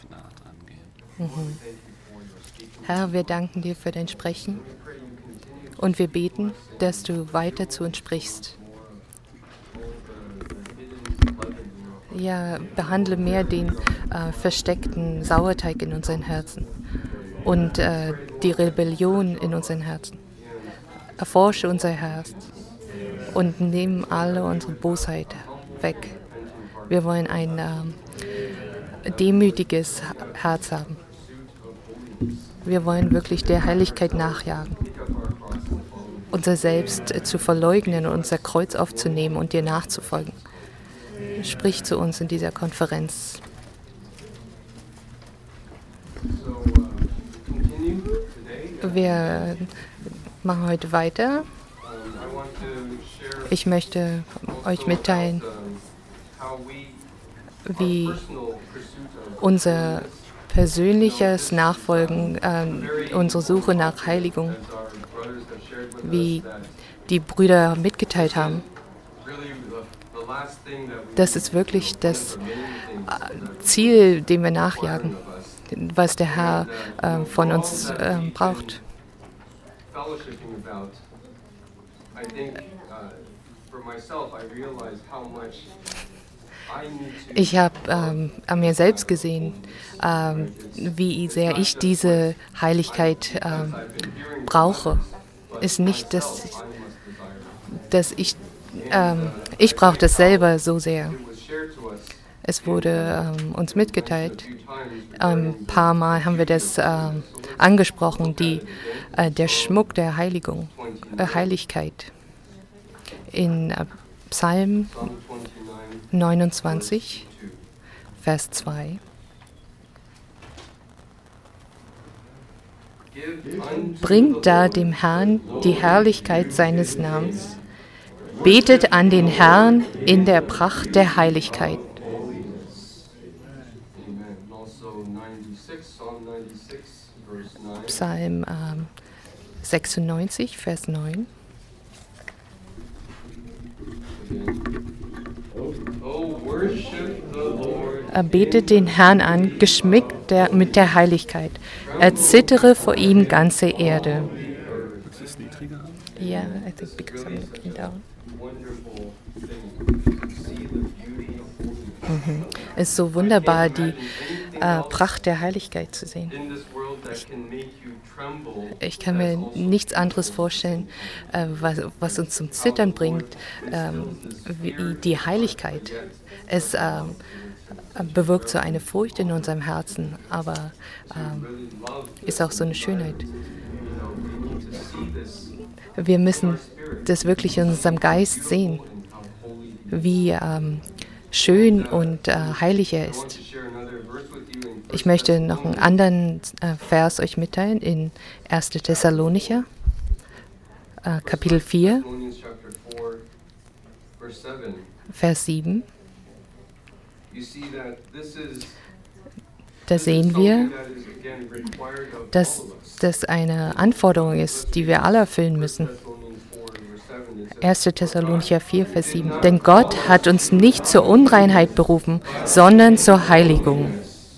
Herr, wir danken dir für dein Sprechen und wir beten, dass du weiter zu uns sprichst. Ja, behandle mehr den versteckten Sauerteig in unseren Herzen und die Rebellion in unseren Herzen. Erforsche unser Herz und nimm alle unsere Bosheit weg. Wir wollen ein demütiges Herz haben. Wir wollen wirklich der Heiligkeit nachjagen. Unser Selbst zu verleugnen und unser Kreuz aufzunehmen und dir nachzufolgen. Sprich zu uns in dieser Konferenz. Wir machen heute weiter. Ich möchte euch mitteilen, wie unser persönliches Nachfolgen, unsere Suche nach Heiligung, wie die Brüder mitgeteilt haben. Das ist wirklich das Ziel, dem wir nachjagen, was der Herr von uns braucht. Ich habe an mir selbst gesehen, wie sehr ich diese Heiligkeit brauche. Ist nicht, dass ich brauche das selber so sehr. Es wurde uns mitgeteilt. Ein paar Mal haben wir das angesprochen, der Schmuck der Heiligkeit. In Psalm 29, Vers 2. Bringt da dem Herrn die Herrlichkeit seines Namens. Betet an den Herrn in der Pracht der Heiligkeit. Psalm 96, Vers 9. Er betet den Herrn an, geschmückt mit der Heiligkeit. Erzittere vor ihm ganze Erde. Ja, I think because I'm looking down. Es ist so wunderbar, die Pracht der Heiligkeit zu sehen. Ich kann mir nichts anderes vorstellen, was uns zum Zittern bringt, wie die Heiligkeit. Es bewirkt so eine Furcht in unserem Herzen, aber ist auch so eine Schönheit. Wir müssen das wirklich in unserem Geist sehen, wie schön und heilig er ist. Ich möchte noch einen anderen Vers euch mitteilen in 1. Thessalonicher, Kapitel 4, Vers 7. Da sehen wir, dass das eine Anforderung ist, die wir alle erfüllen müssen. 1. Thessalonicher 4, Vers 7. Denn Gott hat uns nicht zur Unreinheit berufen, sondern zur Heiligung.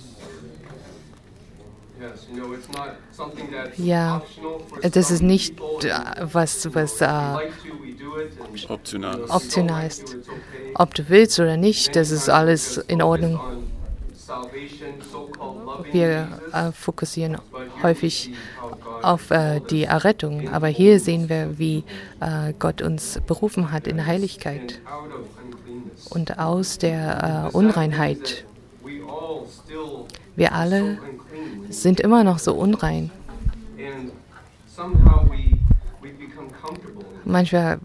Ja, das ist nicht was optional ist. Ob du willst oder nicht, das ist alles in Ordnung. Wir fokussieren häufig auf die Errettung, aber hier sehen wir, wie Gott uns berufen hat in Heiligkeit und aus der Unreinheit. Wir alle sind immer noch so unrein. Manchmal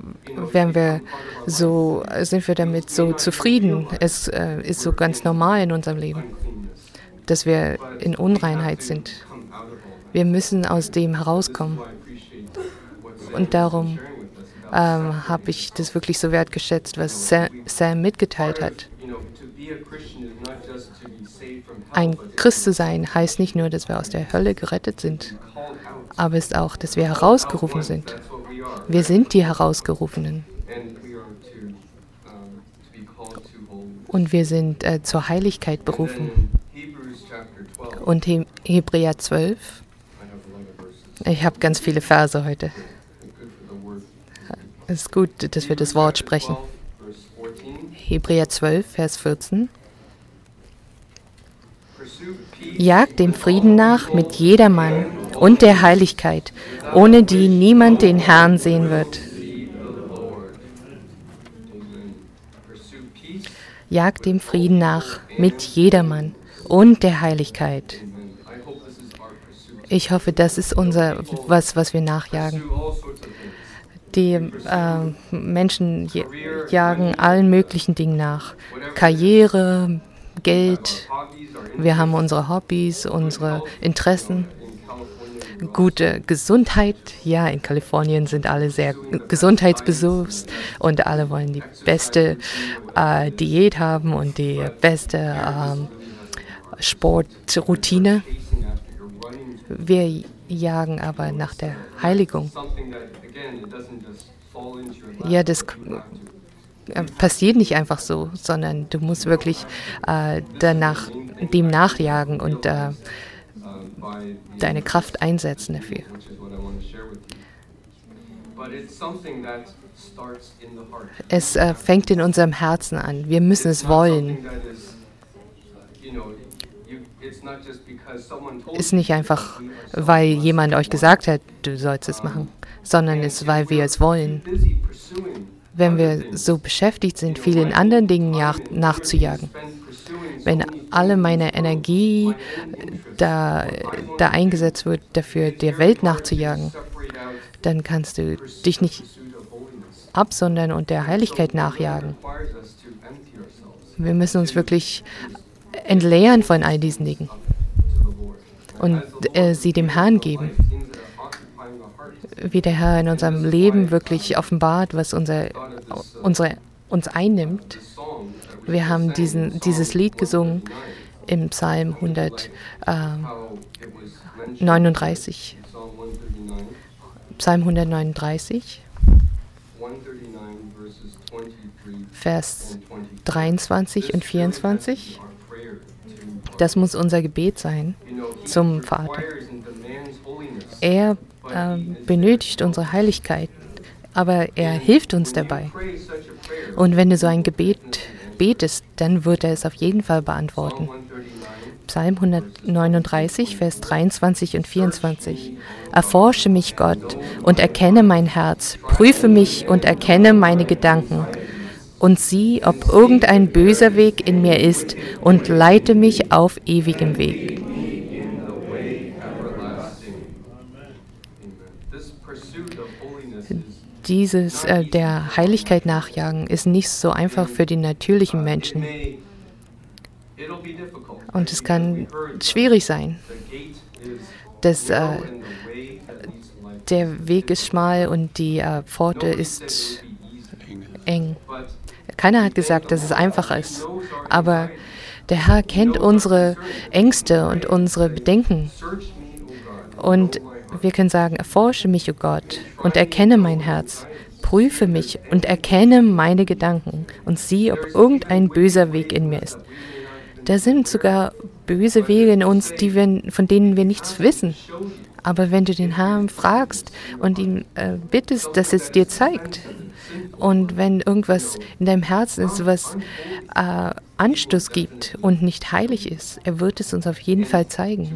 sind wir damit so zufrieden. Es ist so ganz normal in unserem Leben, dass wir in Unreinheit sind. Wir müssen aus dem herauskommen. Und darum habe ich das wirklich so wertgeschätzt, was Sam mitgeteilt hat. Ein Christ zu sein heißt nicht nur, dass wir aus der Hölle gerettet sind, aber es ist auch, dass wir herausgerufen sind. Wir sind die Herausgerufenen. Und wir sind zur Heiligkeit berufen. und Hebräer 12. Ich habe ganz viele Verse heute. Es ist gut, dass wir das Wort sprechen. Hebräer 12, Vers 14. Jagt dem Frieden nach mit jedermann und der Heiligkeit, ohne die niemand den Herrn sehen wird. Jagt dem Frieden nach mit jedermann und der Heiligkeit. Ich hoffe, das ist was wir nachjagen. Die Menschen jagen allen möglichen Dingen nach. Karriere, Geld, wir haben unsere Hobbys, unsere Interessen. Gute Gesundheit. Ja, in Kalifornien sind alle sehr gesundheitsbewusst und alle wollen die beste Diät haben und die beste Sportroutine. Wir jagen aber nach der Heiligung. Ja, das passiert nicht einfach so, sondern du musst wirklich dem nachjagen und deine Kraft einsetzen dafür. Es fängt in unserem Herzen an. Wir müssen es wollen. Ist nicht einfach, weil jemand euch gesagt hat, du sollst es machen, sondern es ist, weil wir es wollen. Wenn wir so beschäftigt sind, vielen anderen Dingen nachzujagen, wenn alle meine Energie da eingesetzt wird, dafür der Welt nachzujagen, dann kannst du dich nicht absondern und der Heiligkeit nachjagen. Wir müssen uns wirklich entleeren von all diesen Dingen und sie dem Herrn geben. Wie der Herr in unserem Leben wirklich offenbart, was uns einnimmt. Wir haben dieses Lied gesungen im Psalm 139. Psalm 139, Vers 23 und 24. Das muss unser Gebet sein zum Vater. Er benötigt unsere Heiligkeit, aber er hilft uns dabei. Und wenn du so ein Gebet betest, dann wird er es auf jeden Fall beantworten. Psalm 139, Vers 23 und 24. Erforsche mich, Gott, und erkenne mein Herz. Prüfe mich und erkenne meine Gedanken. Und sieh, ob irgendein böser Weg in mir ist, und leite mich auf ewigem Weg. Der Heiligkeit nachjagen ist nicht so einfach für die natürlichen Menschen. Und es kann schwierig sein. Der Weg ist schmal und die Pforte ist eng. Keiner hat gesagt, dass es einfach ist. Aber der Herr kennt unsere Ängste und unsere Bedenken. Und wir können sagen, erforsche mich, o Gott, und erkenne mein Herz. Prüfe mich und erkenne meine Gedanken und sieh, ob irgendein böser Weg in mir ist. Da sind sogar böse Wege in uns, von denen wir nichts wissen. Aber wenn du den Herrn fragst und ihn bittest, dass es dir zeigt, und wenn irgendwas in deinem Herzen ist, was Anstoß gibt und nicht heilig ist, er wird es uns auf jeden Fall zeigen.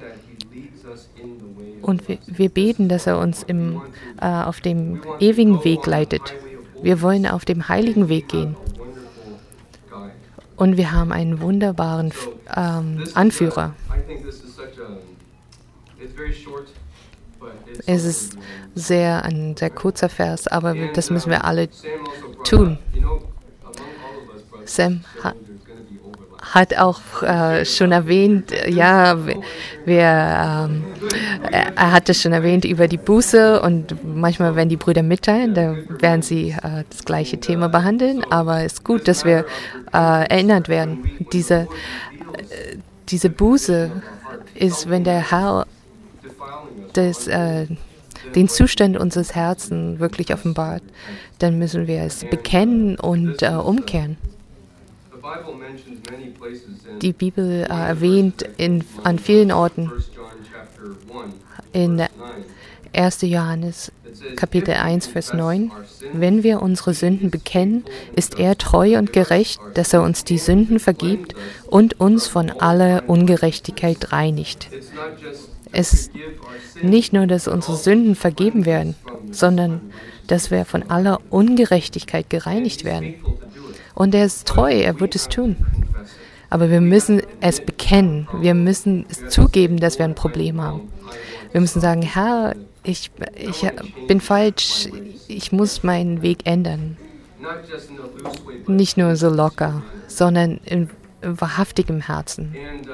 Und wir beten, dass er uns auf dem ewigen Weg leitet. Wir wollen auf dem heiligen Weg gehen. Und wir haben einen wunderbaren Anführer. Es ist ein sehr kurzer Vers, aber das müssen wir alle tun. Sam hat auch schon erwähnt, er hat es schon erwähnt über die Buße, und manchmal, wenn die Brüder mitteilen, da werden sie das gleiche Thema behandeln, aber es ist gut, dass wir erinnert werden. Diese Buße ist, wenn der Herr den Zustand unseres Herzens wirklich offenbart, dann müssen wir es bekennen und umkehren. Die Bibel erwähnt an vielen Orten in 1. Johannes Kapitel 1, Vers 9, wenn wir unsere Sünden bekennen, ist er treu und gerecht, dass er uns die Sünden vergibt und uns von aller Ungerechtigkeit reinigt. Es ist nicht nur, dass unsere Sünden vergeben werden, sondern dass wir von aller Ungerechtigkeit gereinigt werden. Und er ist treu, er wird es tun. Aber wir müssen es bekennen. Wir müssen es zugeben, dass wir ein Problem haben. Wir müssen sagen, Herr, ich bin falsch, ich muss meinen Weg ändern. Nicht nur so locker, sondern in wahrhaftigem Herzen.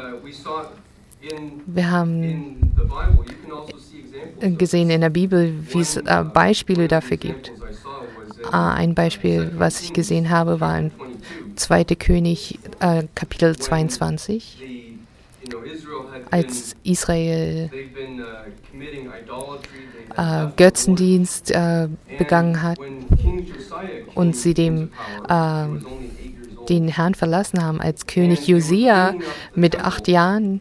Wir haben gesehen in der Bibel, wie es Beispiele dafür gibt. Ein Beispiel, was ich gesehen habe, war in 2. König, Kapitel 22, als Israel Götzendienst begangen hat und sie den Herrn verlassen haben, als König Josia mit 8 Jahren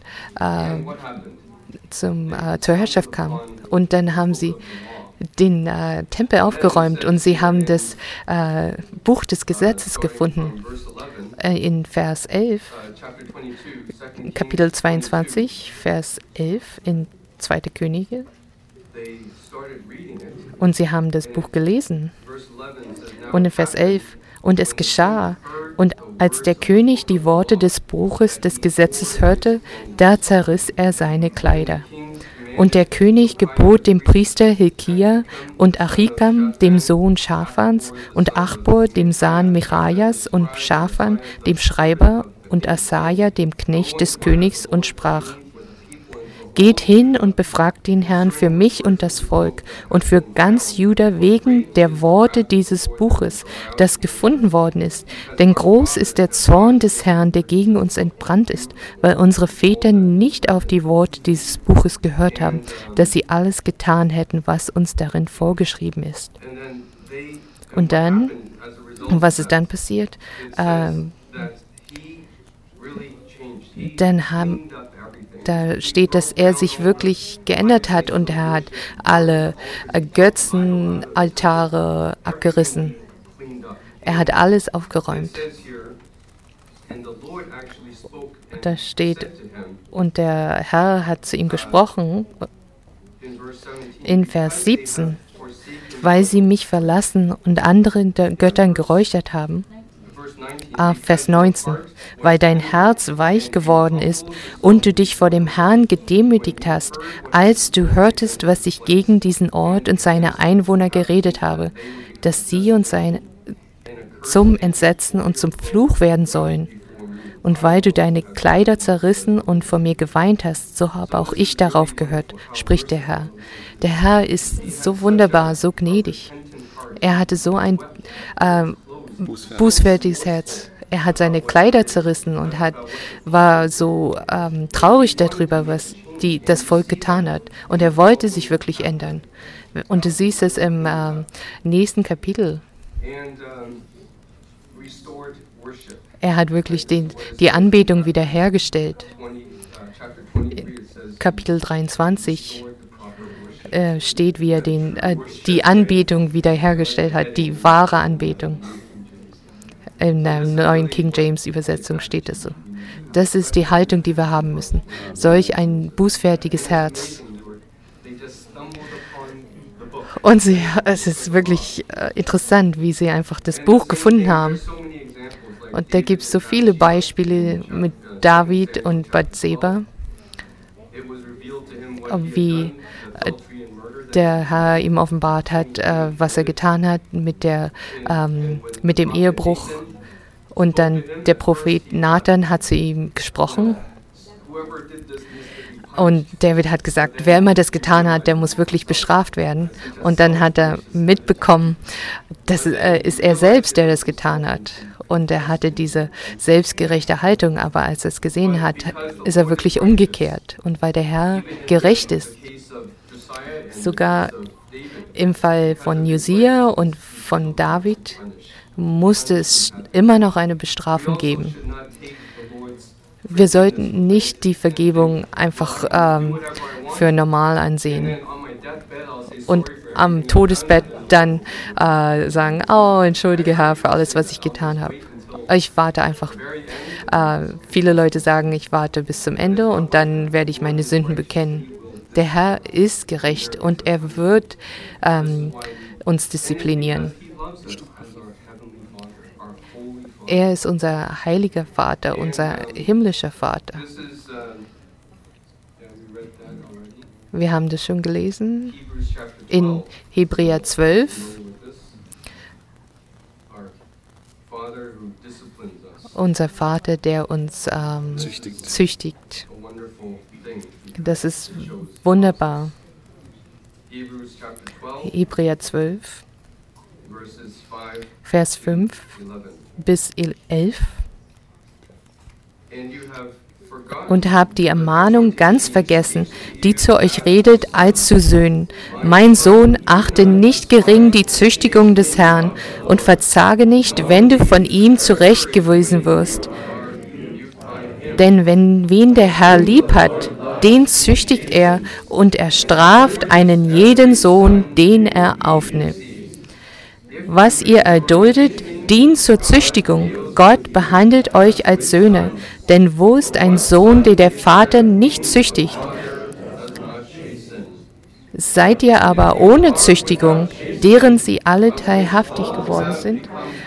zur Herrschaft kam. Und dann haben sie den Tempel aufgeräumt und sie haben das Buch des Gesetzes gefunden. In Vers 11, Kapitel 22, Vers 11 in 2. Könige. Und sie haben das Buch gelesen. Und in Vers 11, und es geschah, und als der König die Worte des Buches des Gesetzes hörte, da zerriss er seine Kleider. Und der König gebot dem Priester Hilkia und Achikam, dem Sohn Schafans, und Achbor, dem Sohn Michajas, und Schafan, dem Schreiber, und Asaja, dem Knecht des Königs, und sprach: Geht hin und befragt den Herrn für mich und das Volk und für ganz Juda wegen der Worte dieses Buches, das gefunden worden ist. Denn groß ist der Zorn des Herrn, der gegen uns entbrannt ist, weil unsere Väter nicht auf die Worte dieses Buches gehört haben, dass sie alles getan hätten, was uns darin vorgeschrieben ist. Und dann, was ist dann passiert? Da steht, dass er sich wirklich geändert hat und er hat alle Götzenaltare abgerissen. Er hat alles aufgeräumt. Da steht, und der Herr hat zu ihm gesprochen, in Vers 17, weil sie mich verlassen und anderen Göttern geräuchert haben. Vers 19, weil dein Herz weich geworden ist und du dich vor dem Herrn gedemütigt hast, als du hörtest, was ich gegen diesen Ort und seine Einwohner geredet habe, dass sie und seine zum Entsetzen und zum Fluch werden sollen. Und weil du deine Kleider zerrissen und vor mir geweint hast, so habe auch ich darauf gehört, spricht der Herr. Der Herr ist so wunderbar, so gnädig. Er hatte so ein bußfertiges Herz. Er hat seine Kleider zerrissen und war so traurig darüber, was das Volk getan hat. Und er wollte sich wirklich ändern. Und du siehst es im nächsten Kapitel. Er hat wirklich die Anbetung wiederhergestellt. Kapitel 23 steht, wie er die Anbetung wiederhergestellt hat, die wahre Anbetung. In der neuen King James Übersetzung steht es so. Das ist die Haltung, die wir haben müssen. Solch ein bußfertiges Herz. Und es ist wirklich interessant, wie sie einfach das Buch gefunden haben. Und da gibt es so viele Beispiele mit David und Bathseba, wie der Herr ihm offenbart hat, was er getan hat mit dem Ehebruch. Und dann der Prophet Nathan hat zu ihm gesprochen. Und David hat gesagt, wer immer das getan hat, der muss wirklich bestraft werden. Und dann hat er mitbekommen, das ist er selbst, der das getan hat. Und er hatte diese selbstgerechte Haltung, aber als er es gesehen hat, ist er wirklich umgekehrt. Und weil der Herr gerecht ist, sogar im Fall von Josia und von David musste es immer noch eine Bestrafung geben. Wir sollten nicht die Vergebung einfach für normal ansehen und am Todesbett dann sagen, oh, entschuldige Herr für alles, was ich getan habe. Ich warte einfach. Viele Leute sagen, ich warte bis zum Ende und dann werde ich meine Sünden bekennen. Der Herr ist gerecht und er wird uns disziplinieren. Er ist unser heiliger Vater, unser himmlischer Vater. Wir haben das schon gelesen in Hebräer 12. Unser Vater, der uns züchtigt. Das ist wunderbar. Hebräer 12, Vers 5 bis 11. Und habt die Ermahnung ganz vergessen, die zu euch redet als zu Söhnen. Mein Sohn, achte nicht gering die Züchtigung des Herrn und verzage nicht, wenn du von ihm zurechtgewiesen wirst. Denn wen der Herr lieb hat, den züchtigt er und er straft einen jeden Sohn, den er aufnimmt. Was ihr erduldet, dient zur Züchtigung. Gott behandelt euch als Söhne. Denn wo ist ein Sohn, den der Vater nicht züchtigt? Seid ihr aber ohne Züchtigung, deren sie alle teilhaftig geworden sind,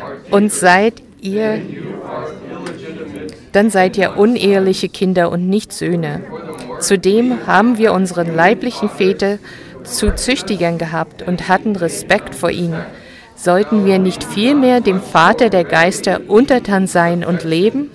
dann seid ihr uneheliche Kinder und nicht Söhne. Zudem haben wir unseren leiblichen Väter zu Züchtigern gehabt und hatten Respekt vor ihnen. Sollten wir nicht vielmehr dem Vater der Geister untertan sein und leben?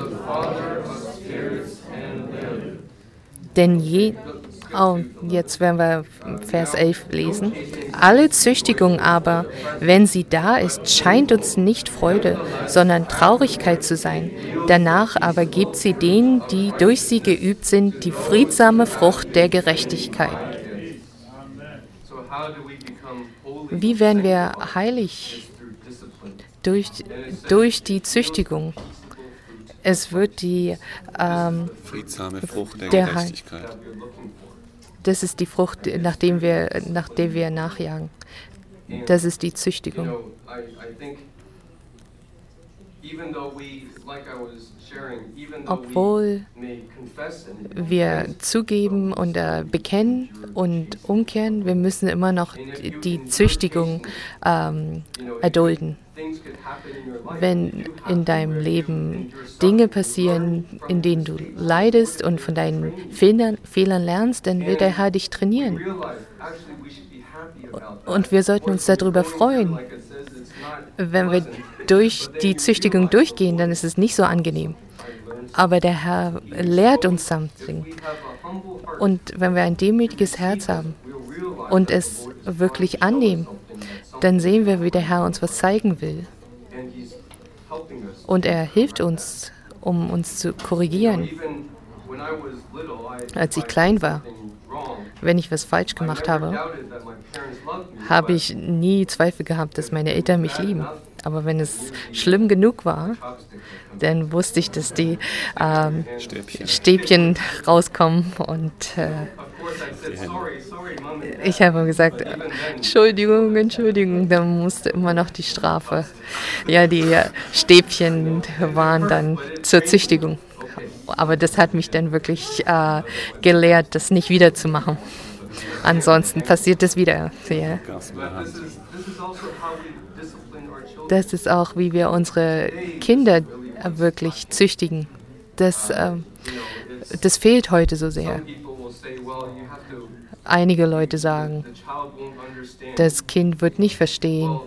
Denn jetzt werden wir Vers 11 lesen. Alle Züchtigung aber, wenn sie da ist, scheint uns nicht Freude, sondern Traurigkeit zu sein. Danach aber gibt sie denen, die durch sie geübt sind, die friedsame Frucht der Gerechtigkeit. Wie werden wir heilig? Durch die Züchtigung. Es wird die friedsame Frucht der Gerechtigkeit. Das ist die Frucht, nach der wir nachjagen. Das ist die Züchtigung. Obwohl wir zugeben und bekennen und umkehren, wir müssen immer noch die Züchtigung erdulden. Wenn in deinem Leben Dinge passieren, in denen du leidest und von deinen Fehlern lernst, dann wird der Herr dich trainieren. Und wir sollten uns darüber freuen. Wenn wir durch die Züchtigung durchgehen, dann ist es nicht so angenehm. Aber der Herr lehrt uns something. Und wenn wir ein demütiges Herz haben und es wirklich annehmen, dann sehen wir, wie der Herr uns was zeigen will. Und er hilft uns, um uns zu korrigieren. Als ich klein war, wenn ich was falsch gemacht habe, habe ich nie Zweifel gehabt, dass meine Eltern mich lieben. Aber wenn es schlimm genug war, dann wusste ich, dass die Stäbchen rauskommen und ich habe gesagt, Entschuldigung, dann musste immer noch die Strafe. Ja, die Stäbchen waren dann zur Züchtigung. Aber das hat mich dann wirklich gelehrt, das nicht wieder zu machen. Ansonsten passiert das wieder. Ja. Das ist auch, wie wir unsere Kinder wirklich züchtigen. Das fehlt heute so sehr. Einige Leute sagen, das Kind wird nicht verstehen.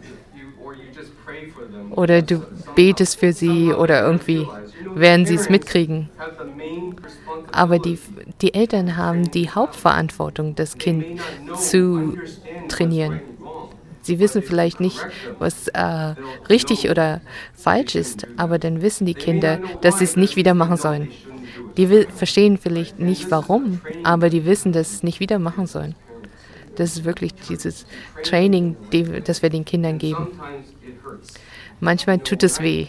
Oder du betest für sie oder irgendwie werden sie es mitkriegen. Aber die Eltern haben die Hauptverantwortung, das Kind zu trainieren. Sie wissen vielleicht nicht, was richtig oder falsch ist, aber dann wissen die Kinder, dass sie es nicht wieder machen sollen. Die verstehen vielleicht nicht, warum, aber die wissen, dass sie es nicht wieder machen sollen. Das ist wirklich dieses Training, das wir den Kindern geben. Manchmal tut es weh.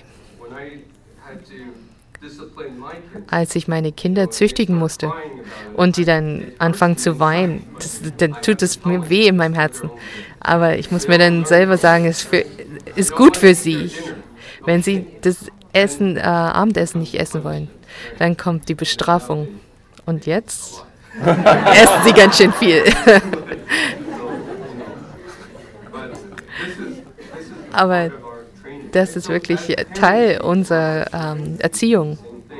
Als ich meine Kinder züchtigen musste und die dann anfangen zu weinen, dann tut es mir weh in meinem Herzen. Aber ich muss mir dann selber sagen, es ist gut für sie. Wenn sie das Abendessen nicht essen wollen, dann kommt die Bestrafung. Und jetzt essen sie ganz schön viel. Aber das ist wirklich Teil unserer Erziehung.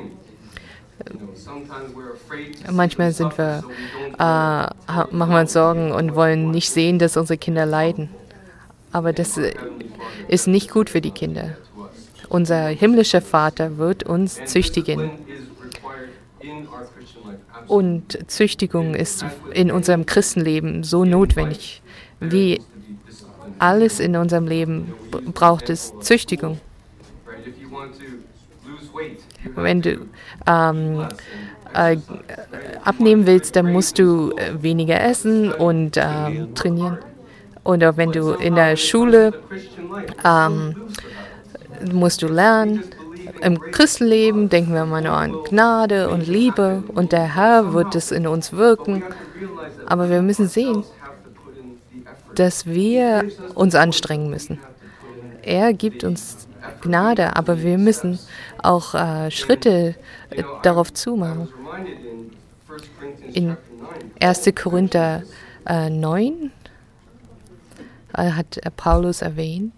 Manchmal machen wir uns Sorgen und wollen nicht sehen, dass unsere Kinder leiden. Aber das ist nicht gut für die Kinder. Unser himmlischer Vater wird uns züchtigen. Und Züchtigung ist in unserem Christenleben so notwendig. Wie alles in unserem Leben braucht es Züchtigung. Wenn du abnehmen willst, dann musst du weniger essen und trainieren. Oder wenn du in der Schule musst du lernen. Im Christenleben denken wir immer nur an Gnade und Liebe und der Herr wird es in uns wirken. Aber wir müssen sehen, dass wir uns anstrengen müssen. Er gibt uns Gnade, aber wir müssen auch Schritte darauf zumachen. In 1. Korinther 9 hat Paulus erwähnt,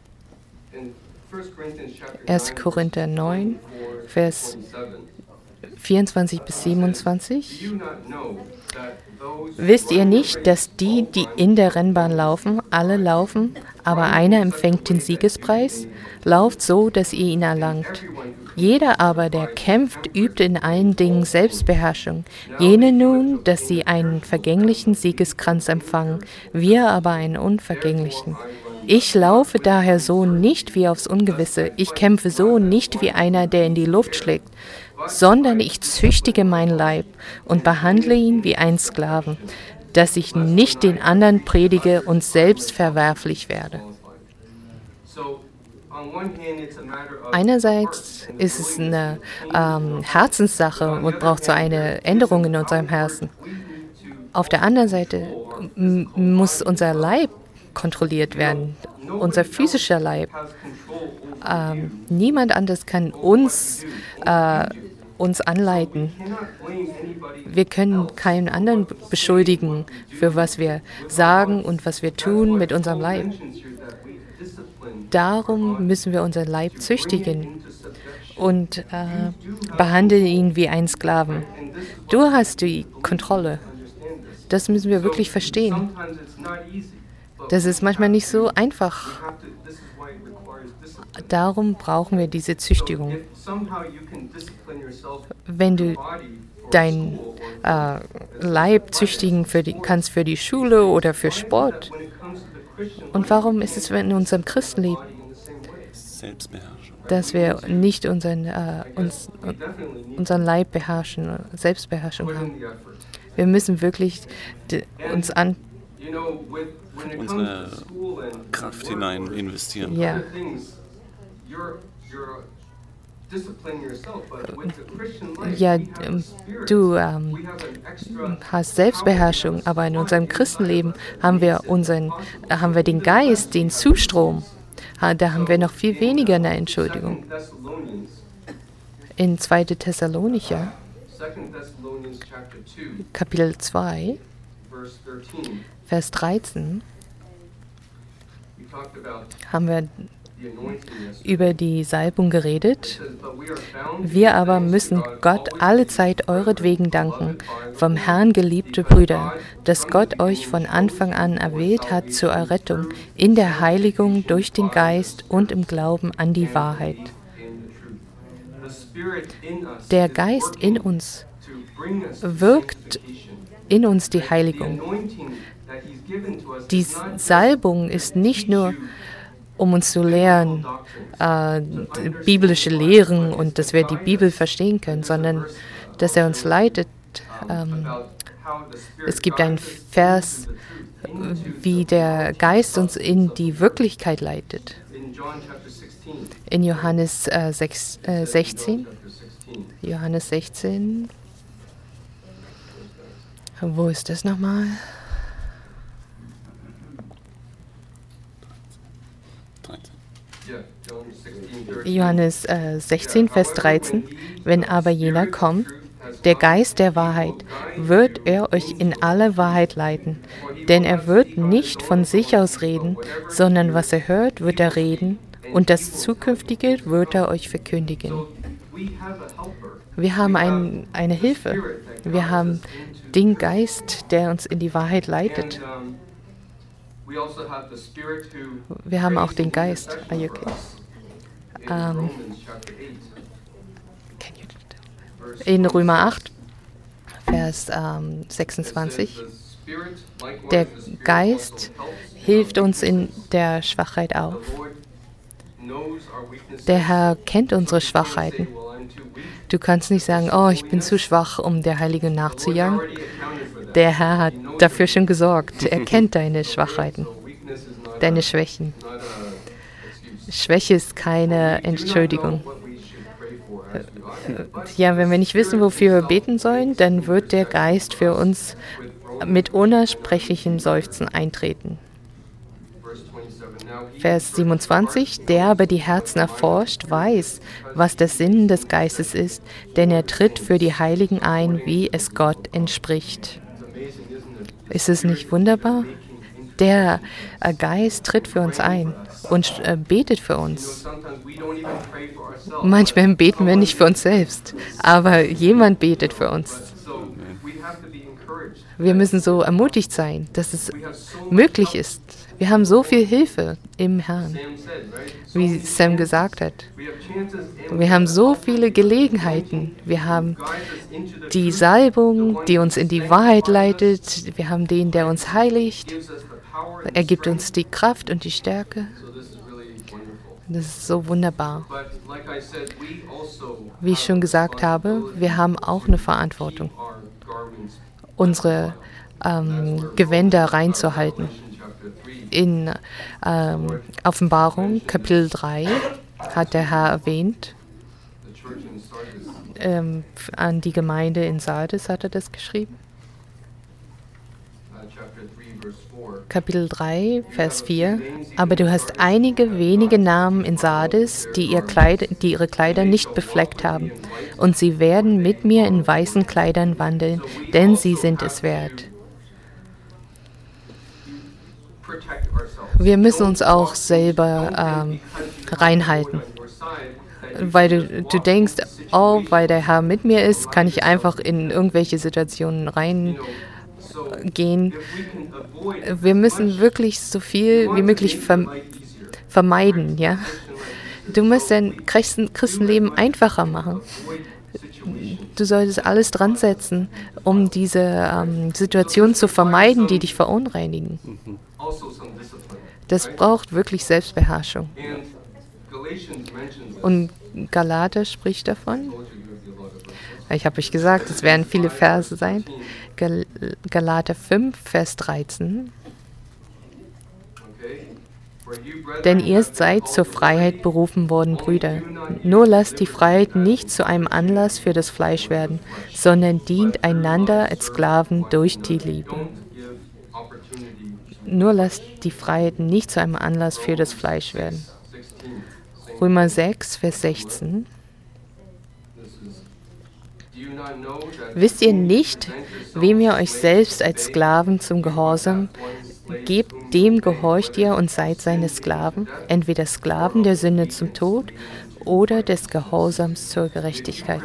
1. Korinther 9, Vers 24 bis 27. Wisst ihr nicht, dass die in der Rennbahn laufen, alle laufen, aber einer empfängt den Siegespreis? Lauft so, dass ihr ihn erlangt. Jeder aber, der kämpft, übt in allen Dingen Selbstbeherrschung. Jene nun, dass sie einen vergänglichen Siegeskranz empfangen, wir aber einen unvergänglichen. Ich laufe daher so nicht wie aufs Ungewisse, ich kämpfe so nicht wie einer, der in die Luft schlägt, sondern ich züchtige meinen Leib und behandle ihn wie einen Sklaven, dass ich nicht den anderen predige und selbst verwerflich werde. Einerseits ist es eine Herzenssache und braucht so eine Änderung in unserem Herzen. Auf der anderen Seite muss unser Leib kontrolliert werden, unser physischer Leib. Niemand anders kann uns anleiten. Wir können keinen anderen beschuldigen für was wir sagen und was wir tun mit unserem Leib. Darum müssen wir unseren Leib züchtigen und behandeln ihn wie einen Sklaven. Du hast die Kontrolle. Das müssen wir wirklich verstehen. Das ist manchmal nicht so einfach. Darum brauchen wir diese Züchtigung. Wenn du dein Leib züchtigen kannst für die Schule oder für Sport. Und warum ist es in unserem Christenleben, dass wir nicht unseren Leib beherrschen, Selbstbeherrschung haben? Wir müssen wirklich unsere Kraft hinein investieren. Ja. Ja, du hast Selbstbeherrschung, aber in unserem Christenleben haben wir den Geist, den Zustrom. Da haben wir noch viel weniger eine Entschuldigung. In 2. Thessalonicher, Kapitel 2, Vers 13, haben wir über die Salbung geredet. Wir aber müssen Gott alle Zeit euretwegen danken, vom Herrn geliebte Brüder, dass Gott euch von Anfang an erwählt hat zur Errettung in der Heiligung durch den Geist und im Glauben an die Wahrheit. Der Geist in uns wirkt in uns die Heiligung. Die Salbung ist nicht nur, um uns zu lehren, biblische Lehren und dass wir die Bibel verstehen können, sondern dass er uns leitet. Es gibt einen Vers, wie der Geist uns in die Wirklichkeit leitet. In Johannes 16. Johannes 16. Wo ist das nochmal? Johannes 16, Vers 13. Wenn aber jener kommt, der Geist der Wahrheit, wird er euch in alle Wahrheit leiten. Denn er wird nicht von sich aus reden, sondern was er hört, wird er reden, und das Zukünftige wird er euch verkündigen. Wir haben eine Hilfe. Wir haben den Geist, der uns in die Wahrheit leitet. Wir haben auch den Geist. Are you okay? In Römer 8, Vers 26, der Geist hilft uns in der Schwachheit auf. Der Herr kennt unsere Schwachheiten. Du kannst nicht sagen, oh, ich bin zu schwach, um der Heiligen nachzujagen. Der Herr hat dafür schon gesorgt. Er kennt deine Schwachheiten, deine Schwächen. Schwäche ist keine Entschuldigung. Ja, wenn wir nicht wissen, wofür wir beten sollen, dann wird der Geist für uns mit unaussprechlichem Seufzen eintreten. Vers 27, der aber die Herzen erforscht, weiß, was der Sinn des Geistes ist, denn er tritt für die Heiligen ein, wie es Gott entspricht. Ist es nicht wunderbar? Der Geist tritt für uns ein und betet für uns. Manchmal beten wir nicht für uns selbst, aber jemand betet für uns. Wir müssen so ermutigt sein, dass es möglich ist. Wir haben so viel Hilfe im Herrn, wie Sam gesagt hat. Wir haben so viele Gelegenheiten. Wir haben die Salbung, die uns in die Wahrheit leitet. Wir haben den, der uns heiligt. Er gibt uns die Kraft und die Stärke. Das ist so wunderbar. Wie ich schon gesagt habe, wir haben auch eine Verantwortung, unsere Gewänder reinzuhalten. In Offenbarung, Kapitel 3, hat der Herr erwähnt, an die Gemeinde in Sardes hat er das geschrieben. Kapitel 3, Vers 4. Aber du hast einige wenige Namen in Sardes, die ihre Kleider nicht befleckt haben. Und sie werden mit mir in weißen Kleidern wandeln, denn sie sind es wert. Wir müssen uns auch selber reinhalten. Weil du denkst, oh, weil der Herr mit mir ist, kann ich einfach in irgendwelche Situationen reingehen. Wir müssen wirklich so viel wie möglich vermeiden. Ja? Du musst dein Christenleben einfacher machen. Du solltest alles dran setzen, um diese Situationen zu vermeiden, die dich verunreinigen. Das braucht wirklich Selbstbeherrschung. Und Galater spricht davon. Ich habe euch gesagt, es werden viele Verse sein. Galater 5, Vers 13. Denn ihr seid zur Freiheit berufen worden, Brüder. Nur lasst die Freiheit nicht zu einem Anlass für das Fleisch werden, sondern dient einander als Sklaven durch die Liebe. Nur lasst die Freiheit nicht zu einem Anlass für das Fleisch werden. Römer 6, Vers 16. Wisst ihr nicht, wem ihr euch selbst als Sklaven zum Gehorsam gebt, dem gehorcht ihr und seid seine Sklaven, entweder Sklaven der Sünde zum Tod oder des Gehorsams zur Gerechtigkeit.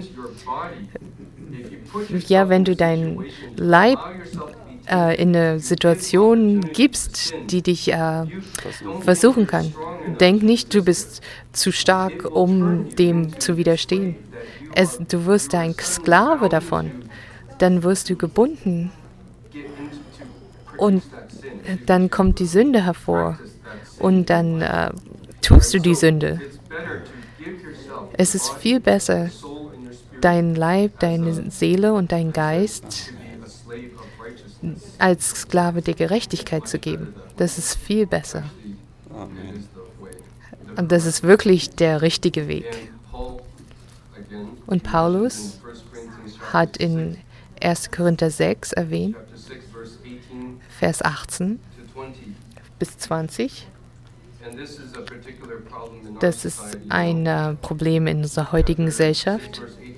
Ja, wenn du deinen Leib in eine Situation gibst, die dich versuchen kann, denk nicht, du bist zu stark, um dem zu widerstehen. Du wirst ein Sklave davon. Dann wirst du gebunden. Und dann kommt die Sünde hervor. Und dann tust du die Sünde. Es ist viel besser, deinen Leib, deine Seele und deinen Geist als Sklave der Gerechtigkeit zu geben. Das ist viel besser. Amen. Und das ist wirklich der richtige Weg. Und Paulus hat in 1. Korinther 6 erwähnt, Vers 18 bis 20. Das ist ein Problem in unserer heutigen Gesellschaft.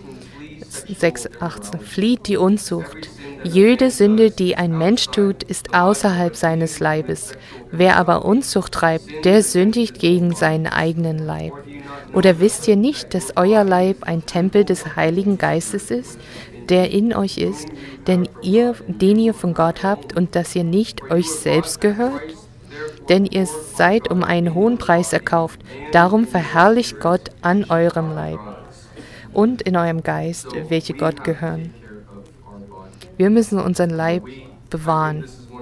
6,18. Flieht die Unzucht. Jede Sünde, die ein Mensch tut, ist außerhalb seines Leibes. Wer aber Unzucht treibt, der sündigt gegen seinen eigenen Leib. Oder wisst ihr nicht, dass euer Leib ein Tempel des Heiligen Geistes ist, der in euch ist, den ihr von Gott habt und dass ihr nicht euch selbst gehört? Denn ihr seid um einen hohen Preis erkauft. Darum verherrlicht Gott an eurem Leib und in eurem Geist, welche Gott gehören. Wir müssen unseren Leib bewahren.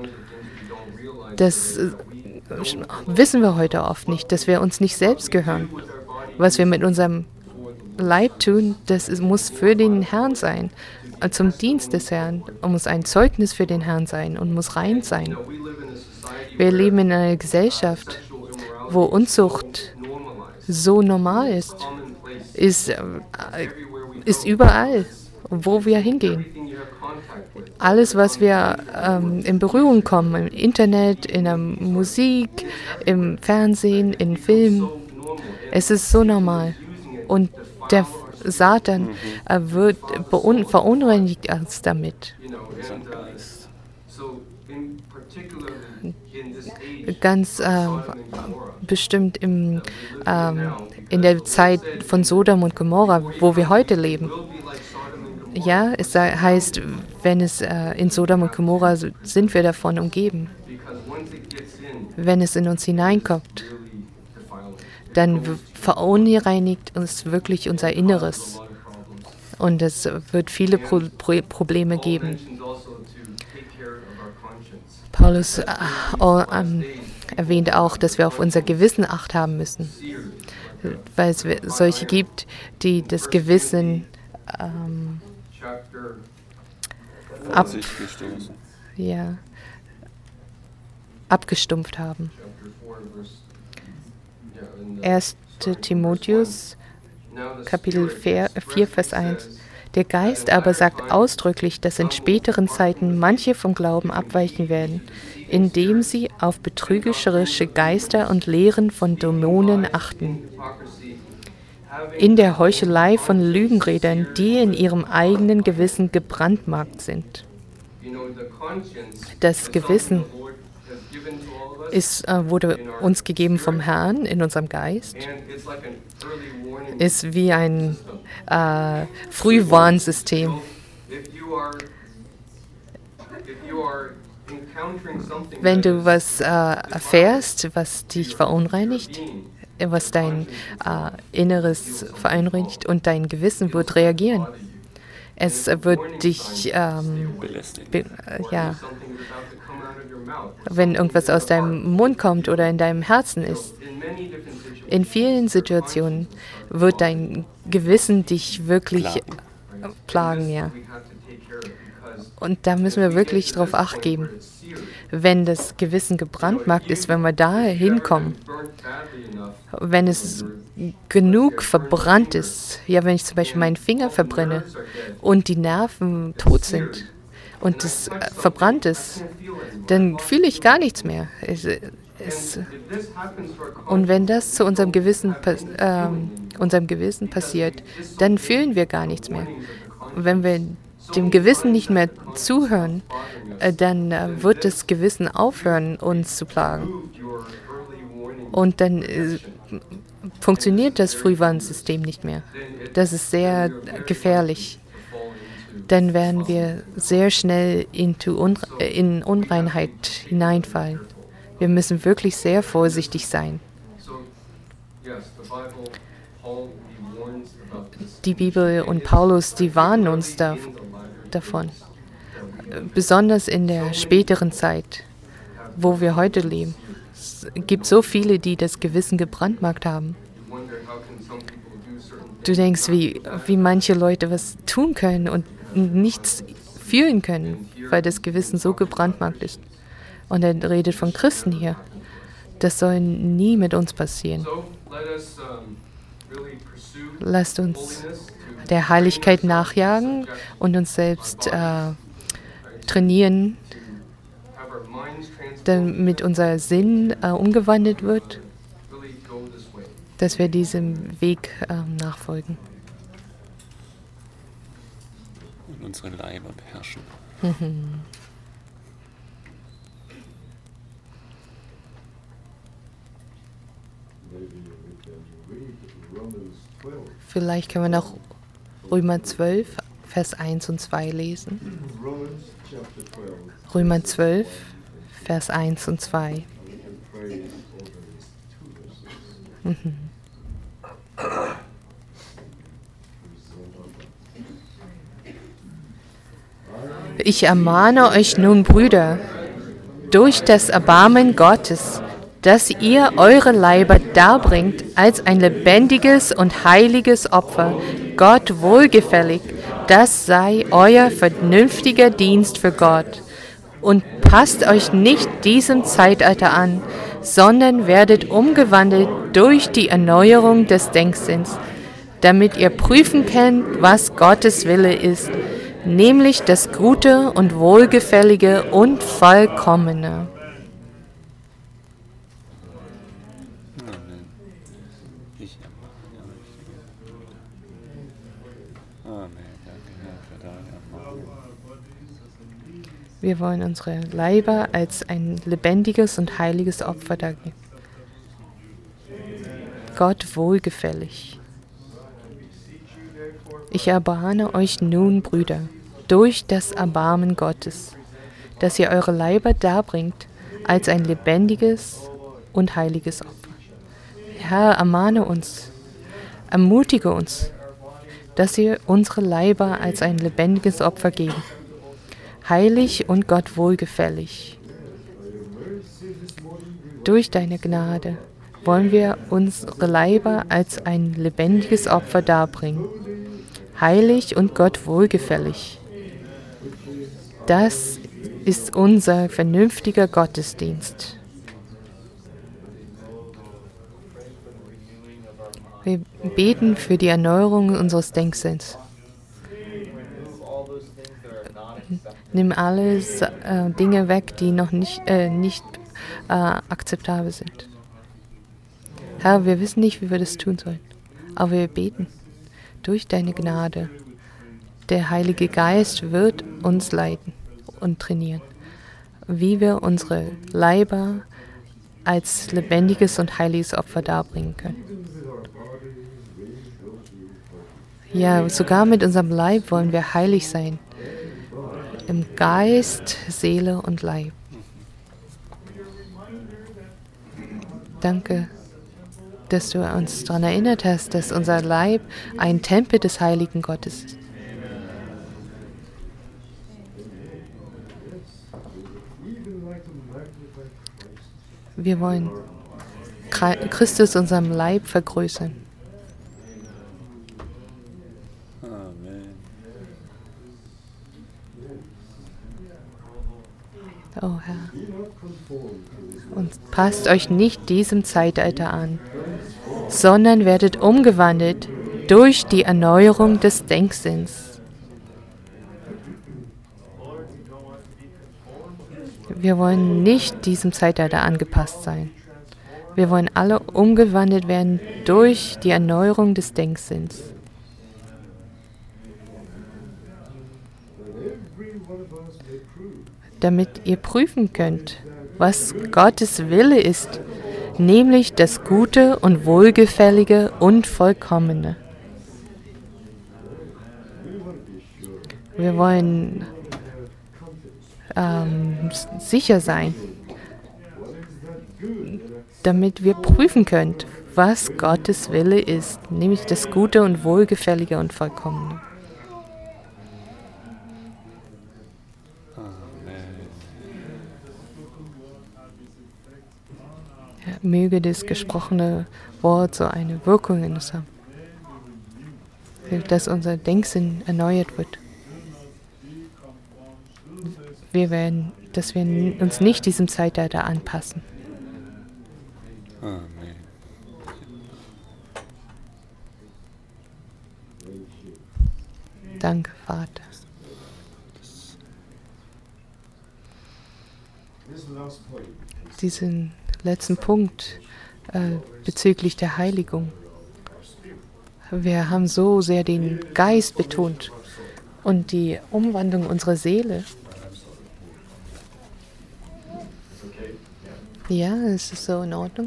Das wissen wir heute oft nicht, dass wir uns nicht selbst gehören. Was wir mit unserem Leib tun, muss für den Herrn sein, zum Dienst des Herrn, und muss ein Zeugnis für den Herrn sein und muss rein sein. Wir leben in einer Gesellschaft, wo Unzucht so normal ist überall, wo wir hingehen. Alles, was wir in Berührung kommen, im Internet, in der Musik, im Fernsehen, in Filmen, es ist so normal. Und der Satan verunreinigt uns damit. Ganz bestimmt in der Zeit von Sodom und Gomorra, wo wir heute leben. Ja, es heißt, wenn es in Sodom und Gomorra sind wir davon umgeben. Wenn es in uns hineinkommt, dann verunreinigt uns wirklich unser Inneres. Und es wird viele Probleme geben. Paulus erwähnt auch, dass wir auf unser Gewissen Acht haben müssen, weil es solche gibt, die das Gewissen abgestumpft haben. 1. Timotheus, Kapitel 4, Vers 1. Der Geist aber sagt ausdrücklich, dass in späteren Zeiten manche vom Glauben abweichen werden, indem sie auf betrügerische Geister und Lehren von Dämonen achten. In der Heuchelei von Lügenredern, die in ihrem eigenen Gewissen gebrandmarkt sind. Das Gewissen wurde uns gegeben vom Herrn in unserem Geist, ist wie ein Frühwarnsystem. Wenn du was erfährst, was dich verunreinigt, was dein Inneres verunreinigt, und dein Gewissen wird reagieren. Es wird dich wenn irgendwas aus deinem Mund kommt oder in deinem Herzen ist. In vielen Situationen wird dein Gewissen dich wirklich plagen, ja. Und da müssen wir wirklich drauf Acht geben. Wenn das Gewissen gebrandmarkt ist, wenn wir da hinkommen, wenn es genug verbrannt ist, ja, wenn ich zum Beispiel meinen Finger verbrenne und die Nerven tot sind und es verbrannt ist, dann fühle ich gar nichts mehr. Und wenn das zu unserem Gewissen passiert, dann fühlen wir gar nichts mehr. Wenn wir dem Gewissen nicht mehr zuhören, dann wird das Gewissen aufhören, uns zu plagen. Und dann funktioniert das Frühwarnsystem nicht mehr. Das ist sehr gefährlich. Dann werden wir sehr schnell in Unreinheit hineinfallen. Wir müssen wirklich sehr vorsichtig sein. Die Bibel und Paulus, die warnen uns davon. Besonders in der späteren Zeit, wo wir heute leben. Es gibt so viele, die das Gewissen gebrandmarkt haben. Du denkst, wie manche Leute was tun können und nichts fühlen können, weil das Gewissen so gebrandmarkt ist. Und er redet von Christen hier. Das soll nie mit uns passieren. Lasst uns der Heiligkeit nachjagen und uns selbst trainieren, damit unser Sinn umgewandelt wird, dass wir diesem Weg nachfolgen. Und unsere Leiber beherrschen. Vielleicht können wir noch Römer 12, Vers 1 und 2 lesen. Römer 12, Vers 1 und 2. Ich ermahne euch nun, Brüder, durch das Erbarmen Gottes, dass ihr eure Leiber darbringt als ein lebendiges und heiliges Opfer, Gott wohlgefällig, das sei euer vernünftiger Dienst für Gott. Und passt euch nicht diesem Zeitalter an, sondern werdet umgewandelt durch die Erneuerung des Denksinns, damit ihr prüfen könnt, was Gottes Wille ist, nämlich das Gute und Wohlgefällige und Vollkommene. Wir wollen unsere Leiber als ein lebendiges und heiliges Opfer dargeben. Gott wohlgefällig. Ich ermahne euch nun, Brüder, durch das Erbarmen Gottes, dass ihr eure Leiber darbringt als ein lebendiges und heiliges Opfer. Herr, ermahne uns, ermutige uns, dass wir unsere Leiber als ein lebendiges Opfer geben. Heilig und Gott wohlgefällig. Durch deine Gnade wollen wir unsere Leiber als ein lebendiges Opfer darbringen. Heilig und Gott wohlgefällig. Das ist unser vernünftiger Gottesdienst. Wir beten für die Erneuerung unseres Denksinns. Nimm alle Dinge weg, die noch nicht akzeptabel sind. Herr, wir wissen nicht, wie wir das tun sollen, aber wir beten durch deine Gnade. Der Heilige Geist wird uns leiten und trainieren, wie wir unsere Leiber als lebendiges und heiliges Opfer darbringen können. Ja, sogar mit unserem Leib wollen wir heilig sein. Im Geist, Seele und Leib. Danke, dass du uns daran erinnert hast, dass unser Leib ein Tempel des heiligen Gottes ist. Wir wollen Christus unserem Leib vergrößern. Oh Herr, und passt euch nicht diesem Zeitalter an, sondern werdet umgewandelt durch die Erneuerung des Denksinns. Wir wollen nicht diesem Zeitalter angepasst sein. Wir wollen alle umgewandelt werden durch die Erneuerung des Denksinns. Damit ihr prüfen könnt, was Gottes Wille ist, nämlich das Gute und Wohlgefällige und Vollkommene. Wir wollen sicher sein, damit wir prüfen können, was Gottes Wille ist, nämlich das Gute und Wohlgefällige und Vollkommene. Möge das gesprochene Wort so eine Wirkung in uns haben, dass unser Denksinn erneuert wird. Dass wir uns nicht diesem Zeitalter anpassen. Amen. Danke, Vater. Diesen letzten Punkt bezüglich der Heiligung. Wir haben so sehr den Geist betont und die Umwandlung unserer Seele. Ja, es ist so in Ordnung.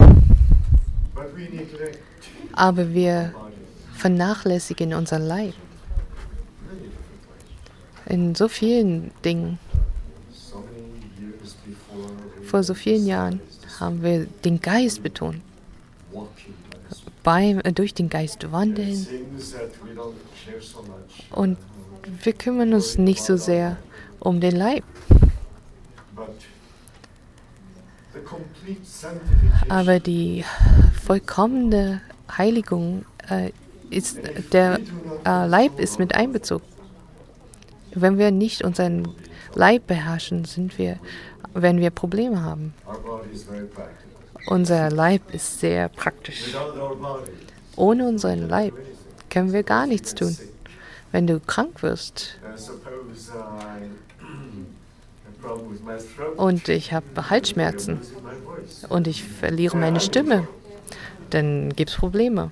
Aber wir vernachlässigen unseren Leib. In so vielen Dingen. Vor so vielen Jahren haben wir den Geist betont. Durch den Geist wandeln. Und wir kümmern uns nicht so sehr um den Leib. Aber die vollkommene Heiligung ist, der Leib ist mit einbezogen. Wenn wir nicht unseren Leib beherrschen, werden wir Probleme haben. Unser Leib ist sehr praktisch. Ohne unseren Leib können wir gar nichts tun. Wenn du krank wirst und ich habe Halsschmerzen und ich verliere meine Stimme, dann gibt es Probleme.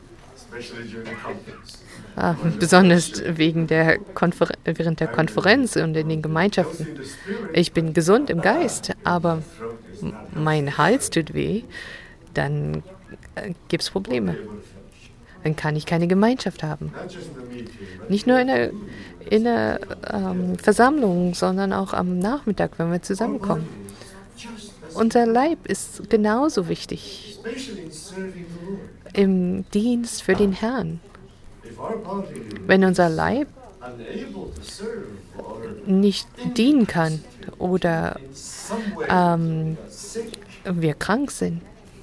Besonders während der Konferenz und in den Gemeinschaften. Ich bin gesund im Geist, aber mein Hals tut weh, dann gibt es Probleme. Dann kann ich keine Gemeinschaft haben. Nicht nur in der Versammlung, sondern auch am Nachmittag, wenn wir zusammenkommen. Unser Leib ist genauso wichtig im Dienst für den Herrn. Wenn unser Leib nicht dienen kann oder wir krank sind,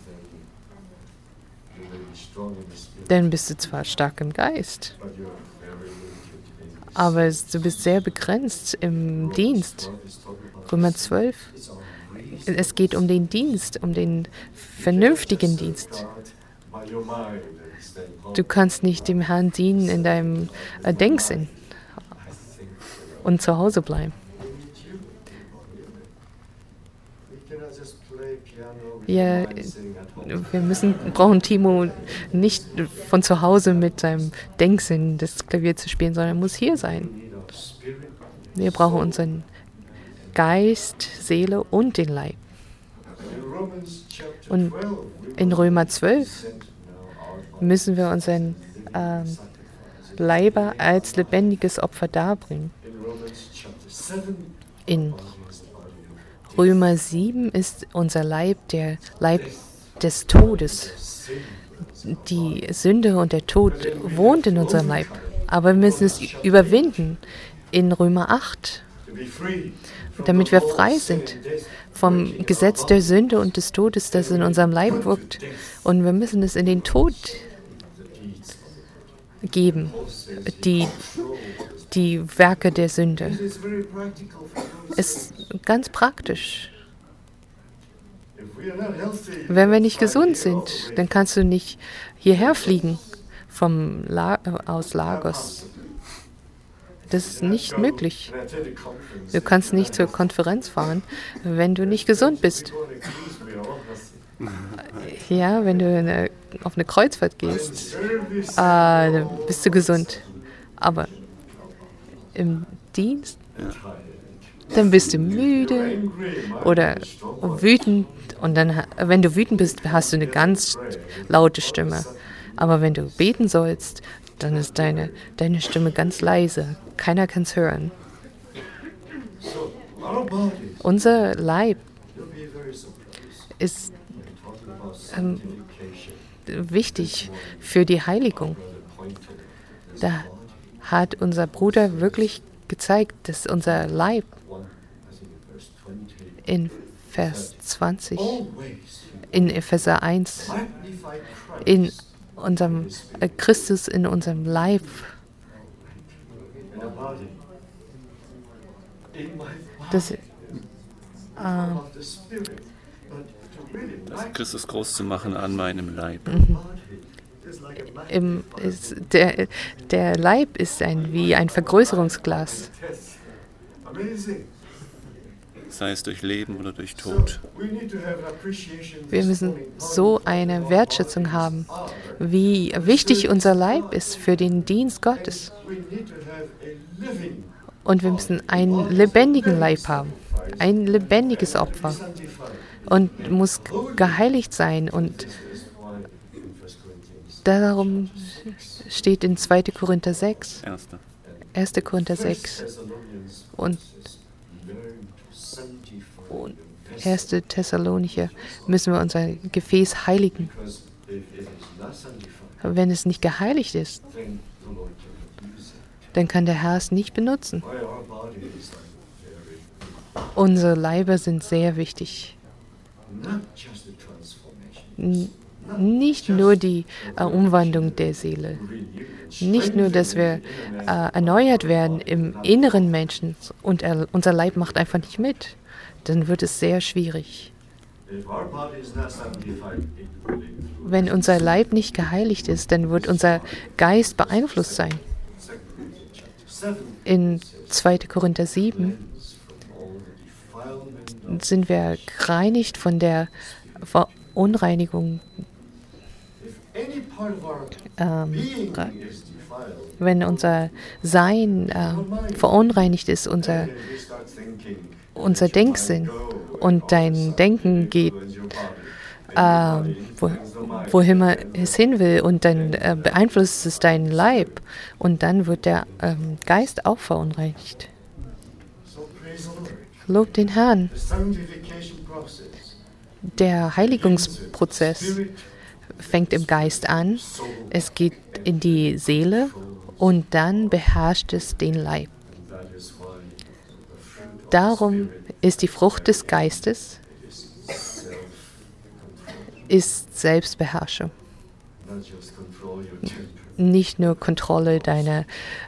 dann bist du zwar stark im Geist, aber du bist sehr begrenzt im Dienst. Römer 12. Es geht um den Dienst, um den vernünftigen Dienst. Du kannst nicht dem Herrn dienen in deinem Denksinn und zu Hause bleiben. Wir brauchen Timo nicht von zu Hause mit seinem Denksinn das Klavier zu spielen, sondern er muss hier sein. Wir brauchen unseren Geist, Seele und den Leib. Und in Römer 12 müssen wir unseren Leiber als lebendiges Opfer darbringen. In Römer 7 ist unser Leib der Leib des Todes. Die Sünde und der Tod wohnt in unserem Leib, aber wir müssen es überwinden in Römer 8, damit wir frei sind vom Gesetz der Sünde und des Todes, das in unserem Leib wirkt. Und wir müssen es in den Tod geben, die Werke der Sünde. Es ist ganz praktisch. Wenn wir nicht gesund sind, dann kannst du nicht hierher fliegen aus Lagos. Das ist nicht möglich. Du kannst nicht zur Konferenz fahren, wenn du nicht gesund bist. Ja, wenn du auf eine Kreuzfahrt gehst, dann bist du gesund. Aber im Dienst, dann bist du müde oder wütend. Und dann, wenn du wütend bist, hast du eine ganz laute Stimme. Aber wenn du beten sollst, dann ist deine Stimme ganz leise. Keiner kann es hören. Unser Leib ist wichtig für die Heiligung. Da hat unser Bruder wirklich gezeigt, dass unser Leib in Vers 20, in Epheser 1, in unserem Christus in unserem Leib Das Christus groß zu machen an meinem Leib. Der Leib ist wie ein Vergrößerungsglas. Sei es durch Leben oder durch Tod. Wir müssen so eine Wertschätzung haben, wie wichtig unser Leib ist für den Dienst Gottes. Und wir müssen einen lebendigen Leib haben, ein lebendiges Opfer. Und muss geheiligt sein. Und darum steht in 2. Korinther 6. 1. Korinther 6. Und 1. Thessalonicher müssen wir unser Gefäß heiligen. Wenn es nicht geheiligt ist, dann kann der Herr es nicht benutzen. Unsere Leiber sind sehr wichtig. Nicht nur die Umwandlung der Seele, nicht nur, dass wir erneuert werden im inneren Menschen und unser Leib macht einfach nicht mit, dann wird es sehr schwierig. Wenn unser Leib nicht geheiligt ist, dann wird unser Geist beeinflusst sein. In 2. Korinther 7 sind wir gereinigt von der Verunreinigung. Wenn unser Sein verunreinigt ist, unser Denksinn und dein Denken geht, wohin es hin will, und dann beeinflusst es deinen Leib und dann wird der Geist auch verunreinigt. Lob den Herrn. Der Heiligungsprozess fängt im Geist an, es geht in die Seele und dann beherrscht es den Leib. Darum ist die Frucht des Geistes ist Selbstbeherrschung. Nicht nur Kontrolle deiner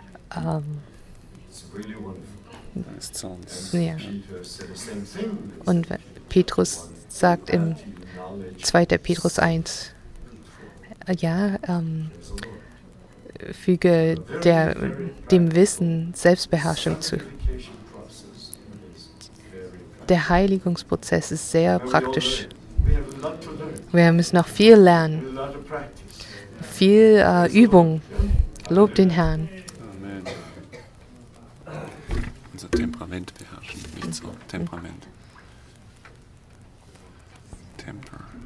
ja. Und Petrus sagt im 2. Petrus 1, füge dem Wissen Selbstbeherrschung zu. Der Heiligungsprozess ist sehr praktisch. Wir müssen noch viel lernen, viel Übung. Lob den Herrn. Amen. Unser Temperament beherrschen, nicht so Temperament.